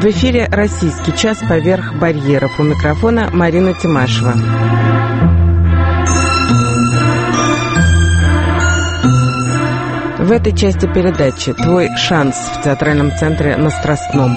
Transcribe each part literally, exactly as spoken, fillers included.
В эфире «Российский час. Поверх барьеров». У микрофона Марина Тимашева. В этой части передачи «Твой шанс» в театральном центре на Страстном.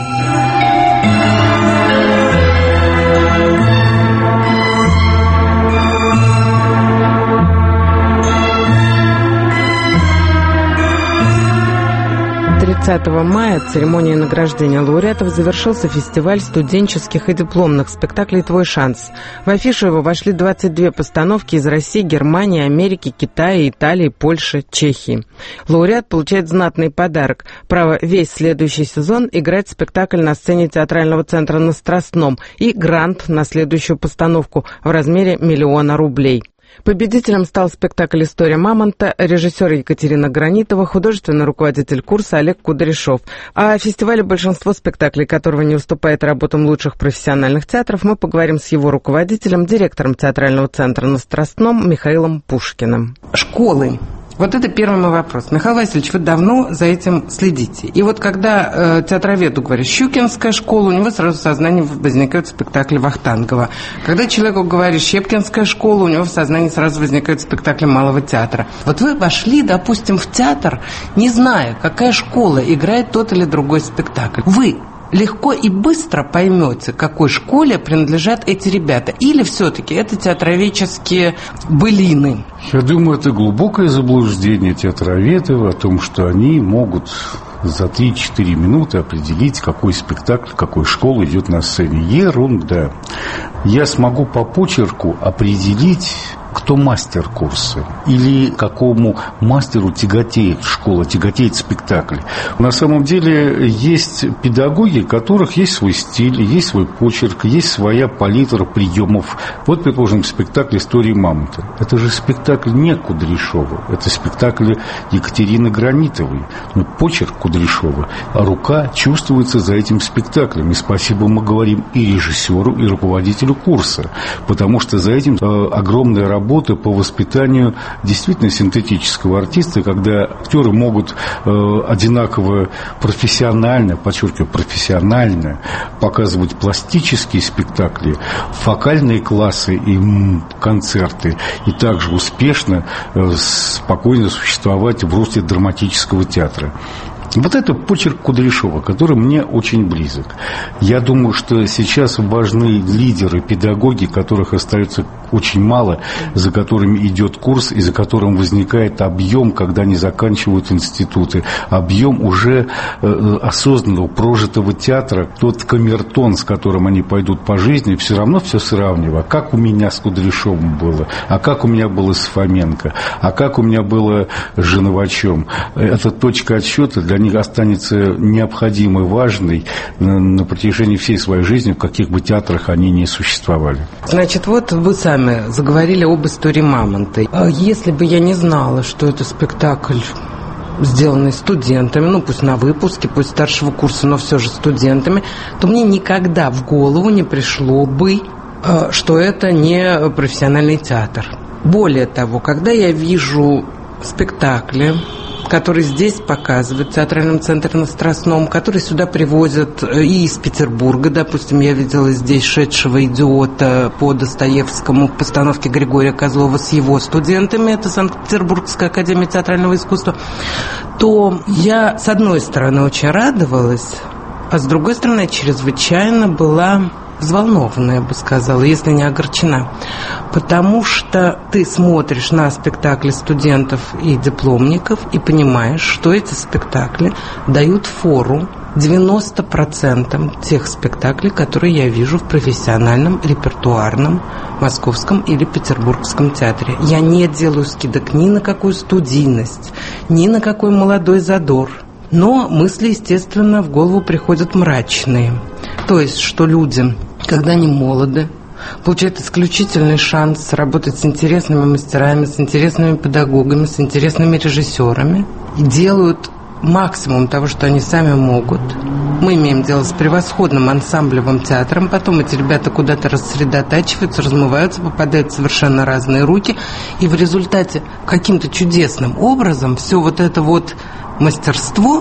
тридцатого мая церемонией награждения лауреатов завершился фестиваль студенческих и дипломных спектаклей «Твой шанс». В афишу его вошли двадцать две постановки из России, Германии, Америки, Китая, Италии, Польши, Чехии. Лауреат получает знатный подарок – право весь следующий сезон играть спектакль на сцене театрального центра на Страстном и грант на следующую постановку в размере миллиона рублей. Победителем стал спектакль «История мамонта», режиссер Екатерина Гранитова, художественный руководитель курса Олег Кудряшов. А о фестивале, большинство спектаклей которого не уступает работам лучших профессиональных театров, мы поговорим с его руководителем, директором театрального центра на Страстном Михаилом Пушкиным. Школы. Вот это первый мой вопрос. Михаил Васильевич, вы давно за этим следите. И вот когда э, театроведу говорят «Щукинская школа», у него сразу в сознании возникают спектакли Вахтангова. Когда человеку говорят «Щепкинская школа», у него в сознании сразу возникают спектакли Малого театра. Вот вы вошли, допустим, в театр, не зная, какая школа играет тот или другой спектакль. Вы легко и быстро поймете, какой школе принадлежат эти ребята. Или все-таки это театроведческие былины? Я думаю, это глубокое заблуждение театроведов о том, что они могут за три-четыре минуты определить, какой спектакль, какой школы идет на сцене. Ерунда. Я смогу по почерку определить, кто мастер курса или какому мастеру тяготеет школа, тяготеет спектакль. На самом деле есть педагоги, у которых есть свой стиль, есть свой почерк, есть своя палитра приемов. Вот, предположим, спектакль «История мамонта». Это же спектакль не Кудряшова, это спектакль Екатерины Гранитовой. Но почерк Кудряшова, а рука чувствуется за этим спектаклем. И спасибо мы говорим и режиссеру, и руководителю курса, потому что за этим э, огромная работа работы по воспитанию действительно синтетического артиста, когда актеры могут э, одинаково профессионально, подчеркиваю, профессионально показывать пластические спектакли, фокальные классы и м, концерты, и также успешно, э, спокойно существовать в русте драматического театра. Вот это почерк Кудряшова, который мне очень близок. Я думаю, что сейчас важны лидеры, педагоги, которых остается очень мало, за которыми идет курс и за которым возникает объем, когда они заканчивают институты. Объем уже э, осознанного, прожитого театра, тот камертон, с которым они пойдут по жизни, все равно все сравнивая. Как у меня с Кудряшовым было, а как у меня было с Фоменко, а как у меня было с Женовачем. Это точка отсчета для них останется необходимой, важной на протяжении всей своей жизни, в каких бы театрах они ни существовали. Значит, вот вы сами заговорили об «Истории мамонта». Если бы я не знала, что это спектакль, сделанный студентами, ну пусть на выпуске, пусть старшего курса, но все же студентами, то мне никогда в голову не пришло бы, что это не профессиональный театр. Более того, когда я вижу спектакли, который здесь показывают в театральном центре на Страстном, который сюда привозят и из Петербурга. Допустим, я видела здесь «Шедшего идиота» по Достоевскому в постановке Григория Козлова с его студентами, это Санкт-Петербургская академия театрального искусства, то я, с одной стороны, очень радовалась, а с другой стороны, чрезвычайно была взволнована, я бы сказала, если не огорчена. Потому что ты смотришь на спектакли студентов и дипломников и понимаешь, что эти спектакли дают фору девяносто процентов тех спектаклей, которые я вижу в профессиональном репертуарном московском или петербургском театре. Я не делаю скидок ни на какую студийность, ни на какой молодой задор. Но мысли, естественно, в голову приходят мрачные. То есть, что люди, когда они молоды, получают исключительный шанс работать с интересными мастерами, с интересными педагогами, с интересными режиссерами, и делают максимум того, что они сами могут. Мы имеем дело с превосходным ансамблевым театром, потом эти ребята куда-то рассредотачиваются, размываются, попадают в совершенно разные руки, и в результате каким-то чудесным образом все вот это вот мастерство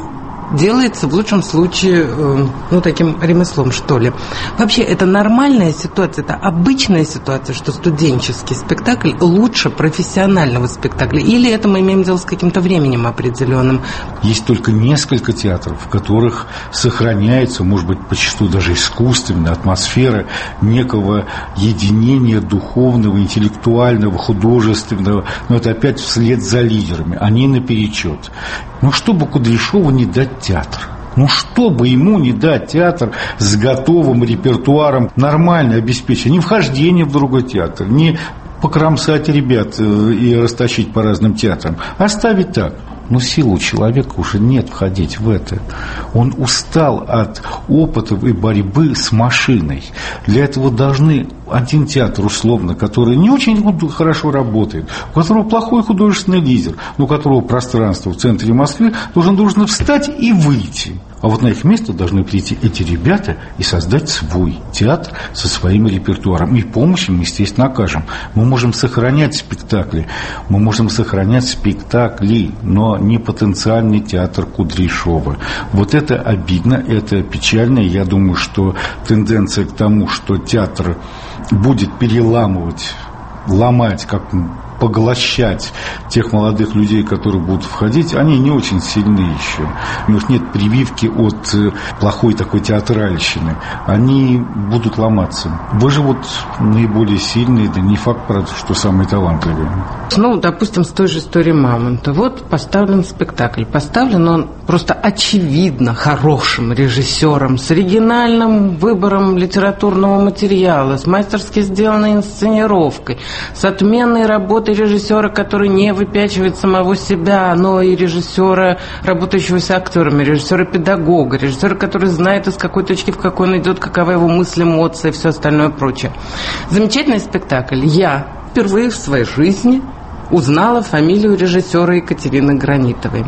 делается в лучшем случае, ну, таким ремеслом, что ли. Вообще, это нормальная ситуация, это обычная ситуация, что студенческий спектакль лучше профессионального спектакля? Или это мы имеем дело с каким-то временем определенным? Есть только несколько театров, в которых сохраняется, может быть, почти даже искусственная атмосфера некого единения духовного, интеллектуального, художественного. Но это опять вслед за лидерами. Они наперечет. Ну, чтобы Кудряшову не дать театр? Ну, чтобы ему не дать театр с готовым репертуаром, нормально обеспечить, не вхождение в другой театр, не покромсать ребят и растащить по разным театрам, оставить так. Но сил у человека уже нет входить в это. Он устал от опыта и борьбы с машиной. Для этого должны один театр, условно, который не очень хорошо работает, у которого плохой художественный лидер, но у которого пространство в центре Москвы, должен, должен встать и выйти. А вот на их место должны прийти эти ребята и создать свой театр со своим репертуаром. И помощь им, естественно, окажем. Мы можем сохранять спектакли, мы можем сохранять спектакли, но не потенциальный театр Кудряшова. Вот это обидно, это печально. Я думаю, что тенденция к тому, что театр будет переламывать, ломать, как поглощать тех молодых людей, которые будут входить, они не очень сильны еще. У них нет прививки от плохой такой театральщины. Они будут ломаться. Выживут наиболее сильные, да не факт, правда, что самые талантливые. Ну, допустим, с той же историей «Мамонта». Вот поставлен спектакль. Поставлен он просто очевидно хорошим режиссером, с оригинальным выбором литературного материала, с мастерски сделанной инсценировкой, с отменной работой режиссера, который не выпячивает самого себя, но и режиссера, работающего с актерами, режиссера-педагога, режиссера, который знает, из какой точки в какой он идет, какова его мысль, эмоции и все остальное прочее. Замечательный спектакль. Я впервые в своей жизни узнала фамилию режиссера Екатерины Гранитовой.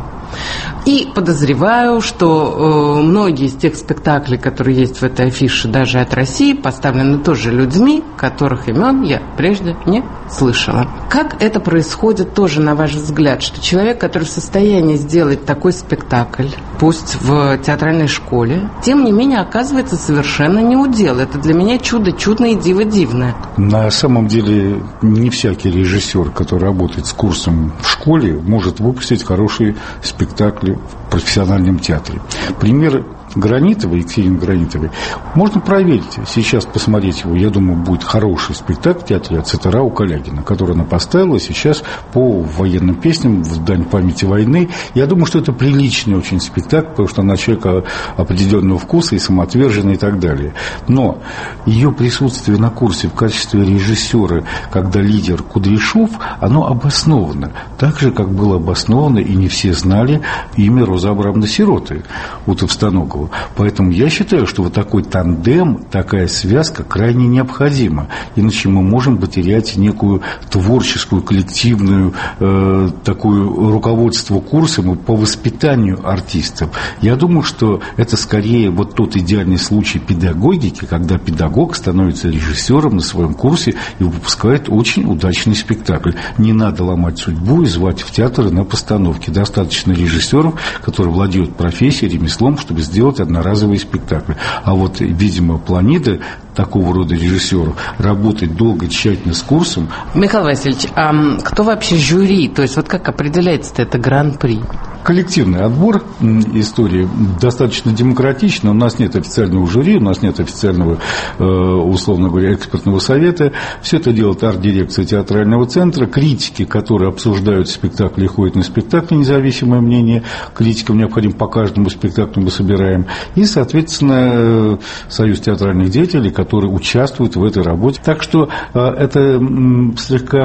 И подозреваю, что э, многие из тех спектаклей, которые есть в этой афише, даже от России, поставлены тоже людьми, которых имен я прежде не слышала. Как это происходит тоже, на ваш взгляд, что человек, который в состоянии сделать такой спектакль, пусть в театральной школе, тем не менее оказывается совершенно неудел? Это для меня чудо чудное и диво дивное. На самом деле не всякий режиссер, который работает с курсом в школе, может выпустить хороший спектакль в профессиональном театре. Пример Гранитовой, Екатерины Гранитовой, можно проверить. Сейчас посмотреть его, я думаю, будет хороший спектакль в театре «Ацетара» у Калягина, который она поставила сейчас по военным песням в дань памяти войны. Я думаю, что это приличный очень спектакль, потому что она человек определенного вкуса и самоотверженный и так далее. Но ее присутствие на курсе в качестве режиссера, когда лидер Кудряшов, оно обосновано. Так же, как было обосновано, и не все знали имя Розы Абрамовны Сироты у Товстоногова. Поэтому я считаю, что вот такой тандем, такая связка крайне необходима. Иначе мы можем потерять некую творческую, коллективную э, такую руководство курсом по воспитанию артистов. Я думаю, что это скорее вот тот идеальный случай педагогики, когда педагог становится режиссером на своем курсе и выпускает очень удачный спектакль. Не надо ломать судьбу и звать в театр на постановке. Достаточно режиссеров, которые владеют профессией, ремеслом, чтобы сделать одноразовые спектакли. А вот, видимо, планида такого рода режиссеров работать долго, тщательно с курсом. Михаил Васильевич, а кто вообще жюри? То есть вот как определяется это гран-при? Коллективный отбор истории достаточно демократично. У нас нет официального жюри, у нас нет официального, условно говоря, экспертного совета. Все это делает арт-дирекция театрального центра. Критики, которые обсуждают спектакли и ходят на спектакли, независимое мнение. Критикам необходимо по каждому спектаклю мы собираем. И, соответственно, Союз театральных деятелей, которые участвуют в этой работе. Так что это слегка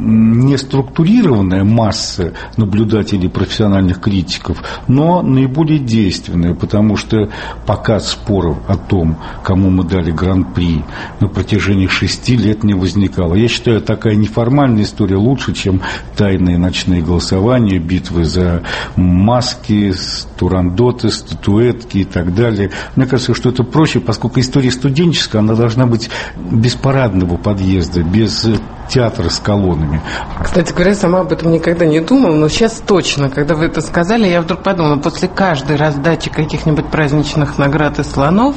неструктурированная масса наблюдателей, профессиональных критиков, но наиболее действенная, потому что пока споров о том, кому мы дали гран-при, на протяжении шести лет не возникало. Я считаю, такая неформальная история лучше, чем тайные ночные голосования, битвы за маски, турандоты, статуэтки и так далее. Мне кажется, что это проще, поскольку история студенческая, она должна быть без парадного подъезда, без театр с колоннами. Кстати говоря, сама об этом никогда не думала, но сейчас точно, когда вы это сказали, я вдруг подумала, после каждой раздачи каких-нибудь праздничных наград и слонов,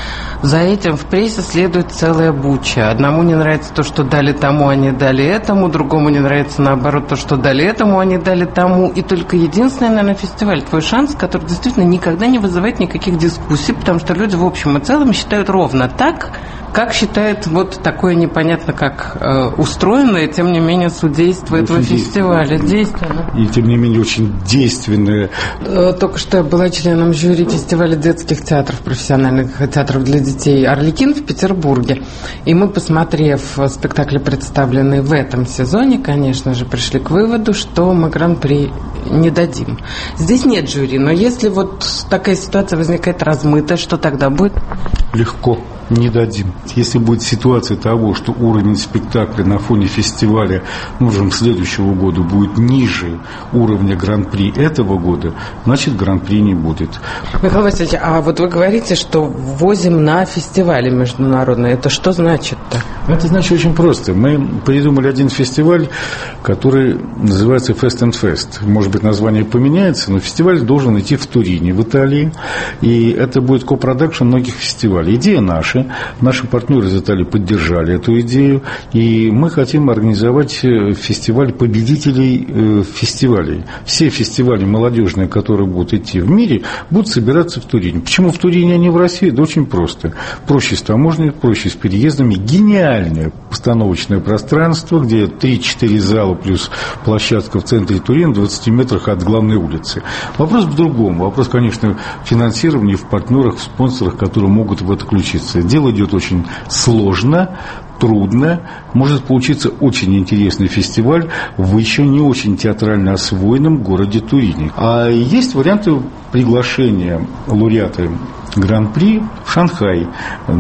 за этим в прессе следует целая буча. Одному не нравится то, что дали тому, они дали этому, другому не нравится, наоборот, то, что дали этому, они дали тому. И только единственный, наверное, фестиваль «Твой шанс», который действительно никогда не вызывает никаких дискуссий, потому что люди в общем и целом считают ровно так, как считает вот такое непонятно как э, устроенное, тем не менее, судейство очень этого фестиваля. Действенно. И тем не менее очень действенное. Э, только что я была членом жюри фестиваля детских театров, профессиональных театров для детей «Арлекин» в Петербурге. И мы, посмотрев спектакли, представленные в этом сезоне, конечно же, пришли к выводу, что мы гран-при не дадим. Здесь нет жюри, но если вот такая ситуация возникает размытая, что тогда будет? Легко. Не дадим. Если будет ситуация того, что уровень спектакля на фоне фестиваля, нужен следующего года, будет ниже уровня гран-при этого года, значит, гран-при не будет. Михаил Васильевич, а вот вы говорите, что ввозим на фестивали международные. Это что значит-то? Это значит очень просто. Мы придумали один фестиваль, который называется Fest and Fest. Может быть, название поменяется, но фестиваль должен идти в Турине, в Италии. И это будет копродакшн многих фестивалей. Идея наша. Наши партнеры из Италии поддержали эту идею, и мы хотим организовать фестиваль победителей фестивалей. Все фестивали молодежные, которые будут идти в мире, будут собираться в Турине. Почему в Турине, а не в России? Да очень просто. Проще с таможней, проще с переездами. Гениальное постановочное пространство, где три-четыре зала плюс площадка в центре Турина, в двадцати метрах от главной улицы. Вопрос в другом. Вопрос, конечно, в финансировании, в партнерах, в спонсорах, которые могут в это включиться. Дело идет очень сложно, трудно. Может получиться очень интересный фестиваль в еще не очень театрально освоенном городе Турине. А есть варианты приглашения лауреата Гран-при в Шанхай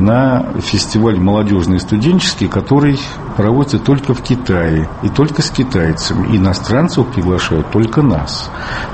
на фестиваль молодежный и студенческий, который проводится только в Китае и только с китайцами. Иностранцев приглашают только нас.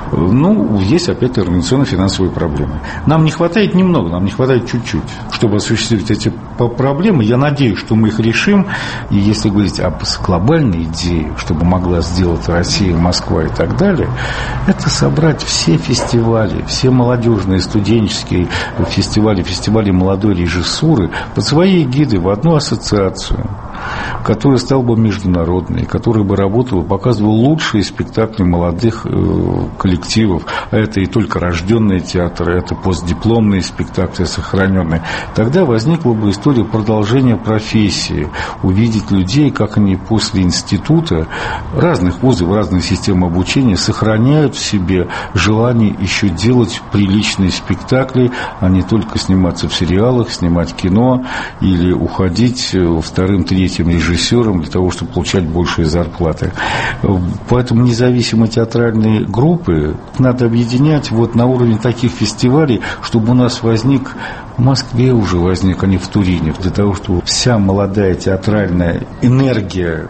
Ну, есть опять организационно-финансовые проблемы. Нам не хватает немного, нам не хватает чуть-чуть, чтобы осуществить эти проблемы. Я надеюсь, что мы их решим. И если говорить об глобальной идее, чтобы могла сделать Россия, Москва и так далее, это собрать все фестивали, все молодежные, студенческие фестивали, фестивали молодой режиссуры под свои эгиды в одну ассоциацию, которая стала бы международной, которая бы работала, показывала лучшие спектакли молодых э, коллективов. А это и только рожденные театры, это постдипломные спектакли, сохраненные. Тогда возникла бы история продолжения профессии. Увидеть людей, как они после института разных вузов, разных систем обучения сохраняют в себе желание еще делать приличные спектакли, а не только сниматься в сериалах, снимать кино или уходить вторым, третьим режиссером для того, чтобы получать большие зарплаты. Поэтому независимые театральные группы надо объединять вот на уровне таких фестивалей, чтобы у нас возник в Москве уже возник, а не в Турине, для того, чтобы вся молодая театральная энергия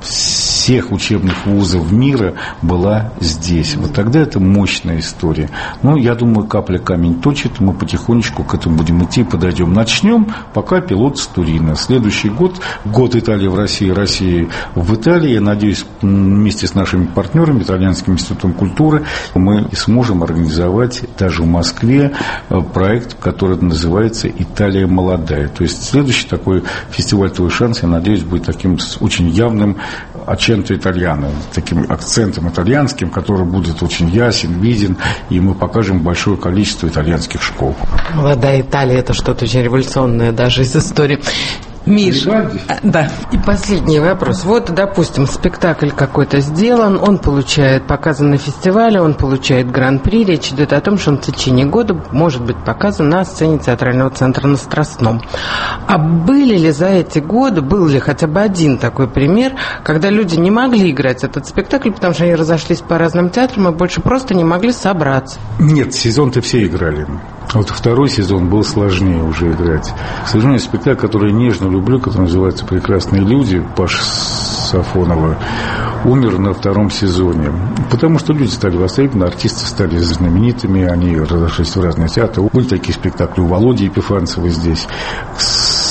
всех учебных вузов мира была здесь. Вот тогда это мощная история. Ну, я думаю, капля камень точит, мы потихонечку к этому будем идти, подойдем. Начнем пока пилот с Турина. Следующий год, год Италии в России, России в Италии. Я надеюсь, вместе с нашими партнерами, Итальянским институтом культуры, мы сможем организовать даже в Москве проект, который называется «Италия молодая». То есть следующий такой фестиваль «Твой шанс», я надеюсь, будет таким очень явным акцентом итальяно, таким акцентом итальянским, который будет очень ясен, виден, и мы покажем большое количество итальянских школ. Молодая Италия – это что-то очень революционное даже из истории. Миша, да. И последний вопрос. Вот, допустим, спектакль какой-то сделан, он получает, показан на фестивале, он получает гран-при. Речь идет о том, что он в течение года может быть показан на сцене театрального центра на Страстном. А были ли за эти годы, был ли хотя бы один такой пример, когда люди не могли играть этот спектакль, потому что они разошлись по разным театрам и больше просто не могли собраться? Нет, сезон-то все играли. Вот второй сезон был сложнее уже играть. К сожалению, спектакль, который я нежно люблю, который называется «Прекрасные люди» Паши Сафонова, умер на втором сезоне. Потому что люди стали востребованы, артисты стали знаменитыми, они разошлись в разные театры. Были такие спектакли у Володи Епифанцева здесь. К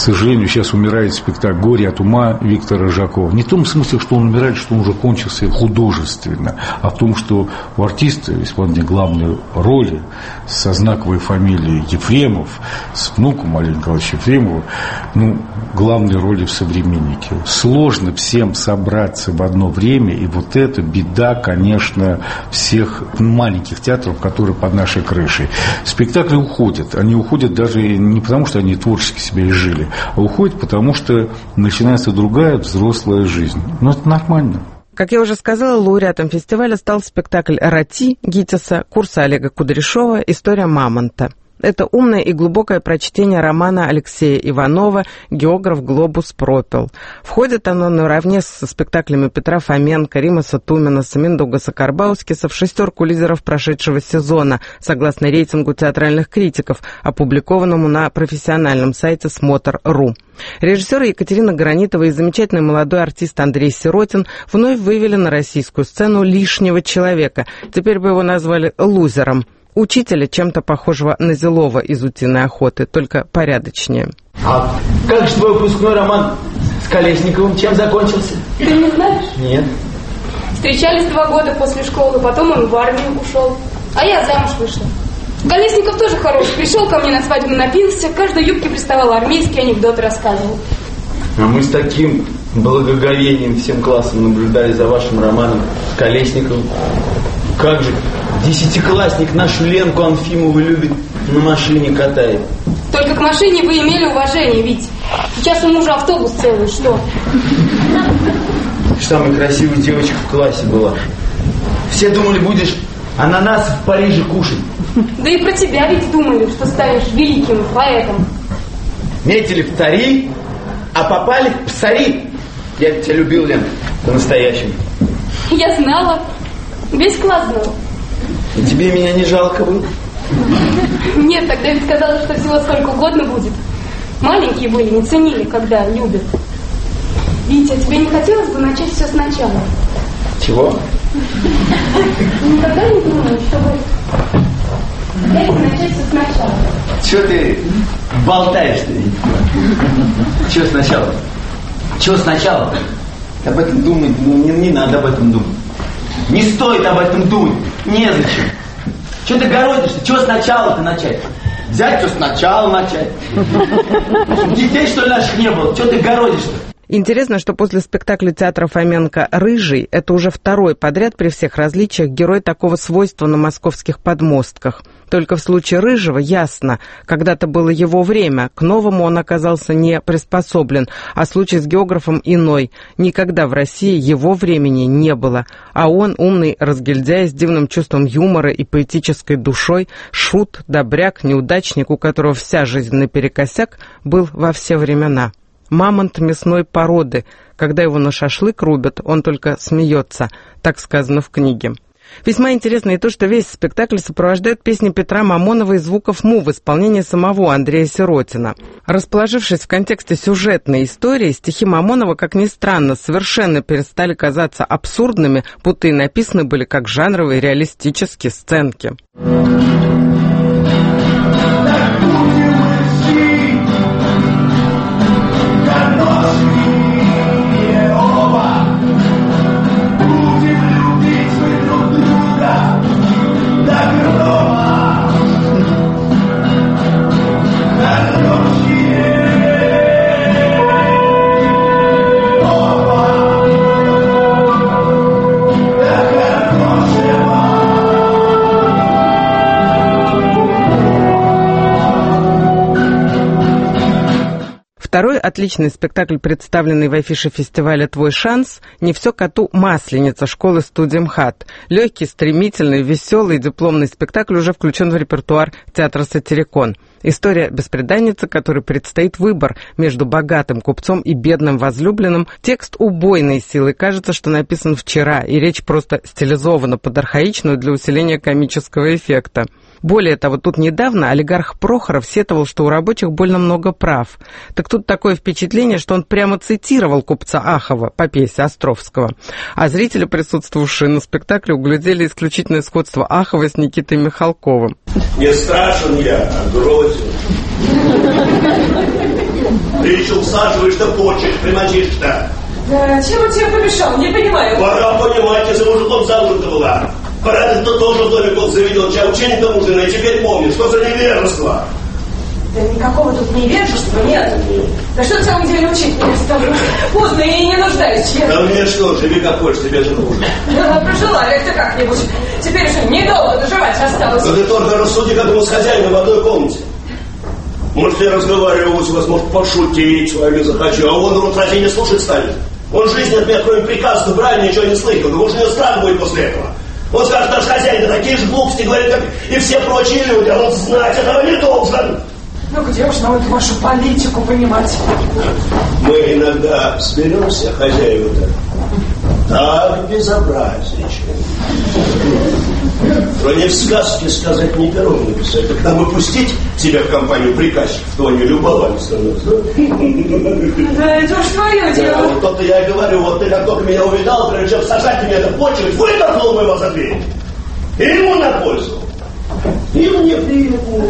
сожалению, сейчас умирает спектакль «Горе от ума» Виктора Жакова. Не в том смысле, что он умирает, что он уже кончился художественно, а в том, что у артиста исполнение главной роли со знаковой фамилией Ефремов, с внуком Олега Николаевича Ефремова, ну, главной роли в «Современнике». Сложно всем собраться в одно время, и вот это беда, конечно, всех маленьких театров, которые под нашей крышей. Спектакли уходят. Они уходят даже не потому, что они творчески себя изжили, а уходят потому, что начинается другая взрослая жизнь. Но это нормально. Как я уже сказала, лауреатом фестиваля стал спектакль «Рати» Гитиса, курса Олега Кудряшова «История мамонта». Это умное и глубокое прочтение романа Алексея Иванова «Географ Глобус пропил». Входит оно наравне со спектаклями Петра Фоменко, Римаса Туминаса, Миндаугаса Карбаускиса в шестерку лидеров прошедшего сезона, согласно рейтингу театральных критиков, опубликованному на профессиональном сайте смотр точка ру. Режиссеры Екатерина Гранитова и замечательный молодой артист Андрей Сиротин вновь вывели на российскую сцену лишнего человека. Теперь бы его назвали лузером. Учителя, чем-то похожего на Зилова из «Утиной охоты», только порядочнее. А как же твой выпускной роман с Колесниковым чем закончился? Ты не знаешь? Нет. Встречались два года после школы, потом он в армию ушел, а я замуж вышла. Колесников тоже хороший, пришел ко мне на свадьбу, напился, к каждой юбке приставал, армейский анекдот рассказывал. А мы с таким благоговением всем классом наблюдали за вашим романом с Колесниковым. Как же, десятиклассник нашу Ленку Анфимову любит, на машине катает. Только к машине вы имели уважение, ведь сейчас у мужа автобус целый, что? Самая красивая девочка в классе была. Все думали, будешь ананасы в Париже кушать. Да и про тебя ведь думали, что станешь великим поэтом. Метили в тари, а попали в псари. Я тебя любил, Лен, по-настоящему. Я знала. Весь класс знал. И тебе меня не жалко было? Нет, тогда ведь сказала, что всего сколько угодно будет. Маленькие были, не ценили, когда любят. Витя, а тебе не хотелось бы начать все сначала? Чего? Никогда не думаешь, чтобы дайте начать все сначала. Чего ты болтаешь-то? Чего сначала? Чего сначала? Об этом думать, ну, не, не надо об этом думать. Не стоит об этом думать. Незачем. Чего ты городишься? Чего сначала-то начать? Взять, что сначала начать. Детей, что ли, наших не было? Чего ты городишься? Интересно, что после спектакля театра Фоменко «Рыжий» это уже второй подряд при всех различиях герой такого свойства на московских подмостках. Только в случае Рыжего ясно, когда-то было его время, к новому он оказался не приспособлен, а случай с географом иной. Никогда в России его времени не было, а он, умный разгильдяй с дивным чувством юмора и поэтической душой, шут, добряк, неудачник, у которого вся жизнь наперекосяк, был во все времена. Мамонт мясной породы. Когда его на шашлык рубят, он только смеется. Так сказано в книге. Весьма интересно и то, что весь спектакль сопровождают песни Петра Мамонова и звуков Му в исполнении самого Андрея Сиротина. Расположившись в контексте сюжетной истории, стихи Мамонова, как ни странно, совершенно перестали казаться абсурдными, будто и написаны были как жанровые реалистические сценки. Второй отличный спектакль, представленный в афише фестиваля «Твой шанс», «Не все коту масленица» школы-студии МХАТ. Легкий, стремительный, веселый дипломный спектакль уже включен в репертуар театра «Сатирикон». История бесприданницы, которой предстоит выбор между богатым купцом и бедным возлюбленным. Текст убойной силы. Кажется, что написан вчера, и речь просто стилизована под архаичную для усиления комического эффекта. Более того, тут недавно олигарх Прохоров сетовал, что у рабочих больно много прав. Так тут такое впечатление, что он прямо цитировал купца Ахова по пьесе Островского. А зрители, присутствовавшие на спектакле, углядели исключительное сходство Ахова с Никитой Михалковым. Не страшен я, а грозен. Ты еще усаживаешь-то, почешь, примочишь-то. Да, чем он тебе помешал? Не понимаю. Пора понимать, ты за мужиком замужем-то была. Пора ты тоже в доме год заведен, чай учение-то мужина, и теперь помнишь, что за невежество. Да никакого тут невежества нет. Да что в самом деле учить меня стану? Поздно и не нуждаюсь. Я... Да мне что, живи как хочешь, тебе же хуже. Да, прожила я-то как-нибудь. Теперь же недолго доживать осталось. Да ты только рассуди, как ему с хозяином в одной комнате. Может, я разговариваю с вас, может, пошутить с вами захочу, а он рот разве не слушать станет? Он жизнь от меня, кроме приказа, брали, ничего не слыхал. Да может, у него страх будет после этого. Он скажет, наш хозяин, да такие же глупости говорит, как и все прочие люди, а он знать этого не должен. Ну где уж нам эту вашу политику понимать? Мы иногда сберемся, хозяева-то, так безобразничаем. Что не в сказке сказать, не пером написать. Когда мы пустить тебя в компанию приказчиков, то они любовались на нас, да? Да, это уж твое дело. Да, вот то-то я и говорю, вот ты как только меня увидал, прежде чем сажать меня это почву, вытолкнул бы его за дверь. И ему на пользу. И мне приятно.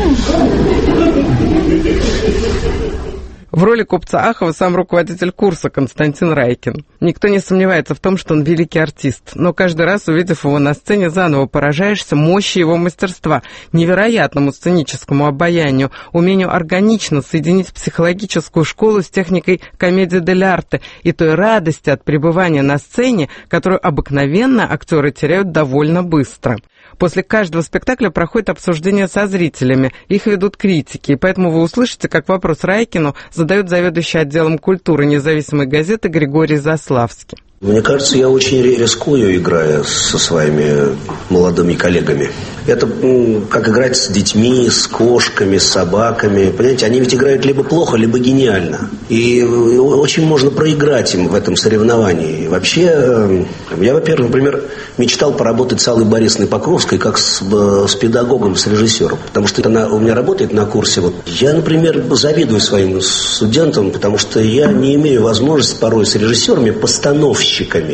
В роли купца Ахова сам руководитель курса Константин Райкин. Никто не сомневается в том, что он великий артист, но каждый раз, увидев его на сцене, заново поражаешься мощи его мастерства, невероятному сценическому обаянию, умению органично соединить психологическую школу с техникой комедии дель-арте и той радости от пребывания на сцене, которую обыкновенно актеры теряют довольно быстро. После каждого спектакля проходит обсуждение со зрителями, их ведут критики, и поэтому вы услышите, как вопрос Райкину задает заведующий отделом культуры независимой газеты Григорий Заславский. Мне кажется, я очень рискую, играя со своими молодыми коллегами. Это как играть с детьми, с кошками, с собаками. Понимаете, они ведь играют либо плохо, либо гениально. И очень можно проиграть им в этом соревновании. Вообще, я, во-первых, например, мечтал поработать с Аллой Борисовной Покровской как с, с педагогом, с режиссером. Потому что она у меня работает на курсе. Вот. Я, например, завидую своим студентам, потому что я не имею возможности порой с режиссерами, постановщиками,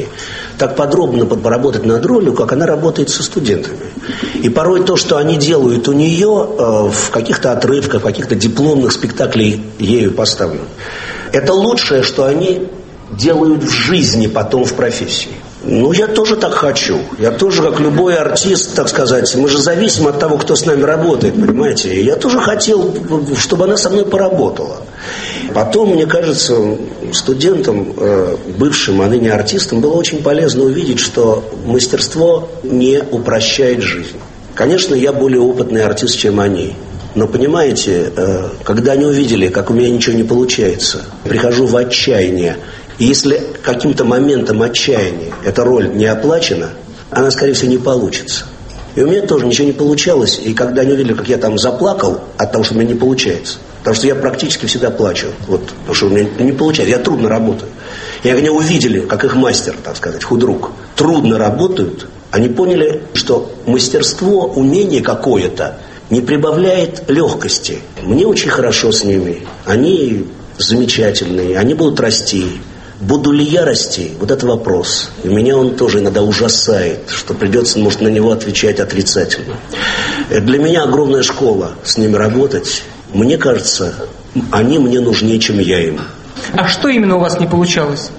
так подробно поработать над ролью, как она работает со студентами. И порой то, что они делают у нее э, в каких-то отрывках, в каких-то дипломных спектаклях ею поставлено, это лучшее, что они делают в жизни, потом в профессии. Ну, я тоже так хочу. Я тоже, как любой артист, так сказать, мы же зависим от того, кто с нами работает, понимаете? И я тоже хотел, чтобы она со мной поработала. Потом, мне кажется, студентам, бывшим, а ныне артистам, было очень полезно увидеть, что мастерство не упрощает жизнь. Конечно, я более опытный артист, чем они. Но, понимаете, когда они увидели, как у меня ничего не получается, прихожу в отчаяние. И если каким-то моментом отчаяния эта роль не оплачена, она, скорее всего, не получится. И у меня тоже ничего не получалось. И когда они увидели, как я там заплакал от того, что у меня не получается, потому что я практически всегда плачу, вот, потому что у меня не получается, я трудно работаю. И они увидели, как их мастер, так сказать, худрук, трудно работают, они поняли, что мастерство, умение какое-то не прибавляет легкости. Мне очень хорошо с ними. Они замечательные, они будут расти. Буду ли я расти? Вот это вопрос. И меня он тоже иногда ужасает, что придется, может, на него отвечать отрицательно. Для меня огромная школа с ними работать. Мне кажется, они мне нужнее, чем я им. А что именно у вас не получалось?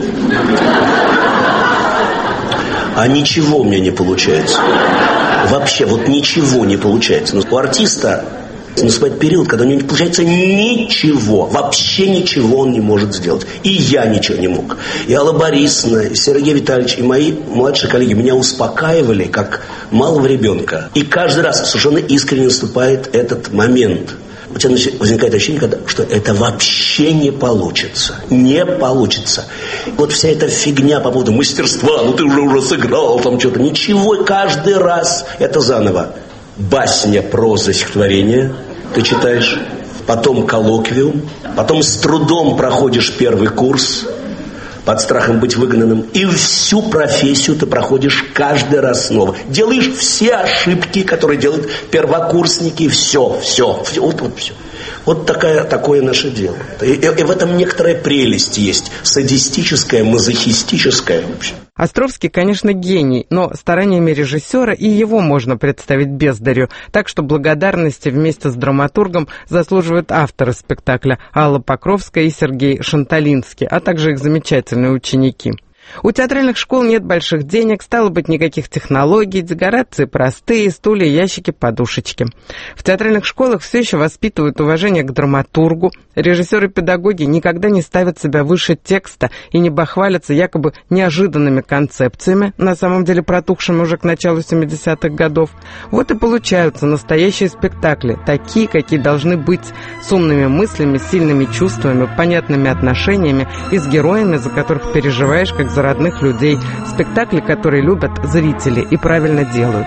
А ничего у меня не получается. Вообще, вот ничего не получается. Но у артиста наступает период, когда у него не получается ничего, вообще ничего он не может сделать. И я ничего не мог. И Алла Борисовна, и Сергей Витальевич, и мои младшие коллеги меня успокаивали, как малого ребенка. И каждый раз совершенно искренне наступает этот момент. У тебя возникает ощущение, что это вообще не получится. Не получится. Вот вся эта фигня по поводу мастерства, ну ты уже уже сыграл там что-то. Ничего, каждый раз это заново. Басня, проза, стихотворение ты читаешь, потом коллоквиум, потом с трудом проходишь первый курс под страхом быть выгнанным, и всю профессию ты проходишь каждый раз снова. Делаешь все ошибки, которые делают первокурсники, все, все, все, вот, вот все. Вот такая, такое наше дело. И, и, и в этом некоторая прелесть есть, садистическая, мазохистическая вообще. Островский, конечно, гений, но стараниями режиссера и его можно представить бездарью, так что благодарности вместе с драматургом заслуживают авторы спектакля Алла Покровская и Сергей Шанталинский, а также их замечательные ученики. У театральных школ нет больших денег, стало быть, никаких технологий, декорации простые, стулья, ящики, подушечки. В театральных школах все еще воспитывают уважение к драматургу. Режиссеры-педагоги никогда не ставят себя выше текста и не бахвалятся якобы неожиданными концепциями, на самом деле протухшими уже к началу семидесятых годов. Вот и получаются настоящие спектакли, такие, какие должны быть, с умными мыслями, сильными чувствами, понятными отношениями и с героями, за которых переживаешь, как за родных людей. Спектакли, которые любят зрители и правильно делают.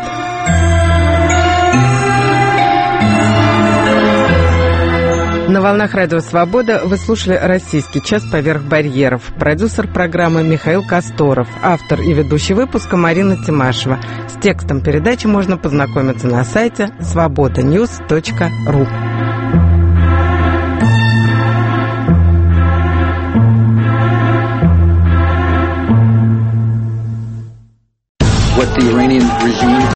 На волнах Радио Свобода вы слушали «Российский час поверх барьеров». Продюсер программы Михаил Касторов. Автор и ведущий выпуска Марина Тимашева. С текстом передачи можно познакомиться на сайте свобода ньюс точка ру. What the Iranian regime